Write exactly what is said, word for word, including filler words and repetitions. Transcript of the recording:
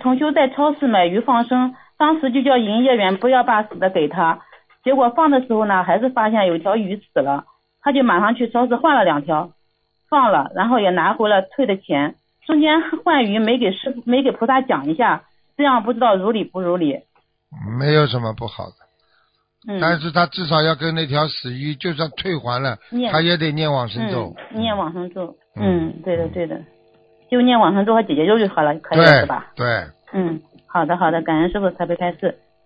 同修在超市买鱼放生，当时就叫营业员不要把死的给他，结果放的时候呢，还是发现有条鱼死了，他就马上去超市换了两条，放了，然后也拿回了退的钱。中间换鱼没给师傅没给菩萨讲一下，这样不知道如理不如理。 没有什么不好的。 嗯， 但是他至少要跟那条死鱼，就算退还了，他也得念往生咒。 嗯，念往生咒。 嗯， 嗯，对的对的，就念往生咒和姐姐咒就好了，可以了是吧？ 对。 嗯，好的好的，感恩师傅慈悲开示。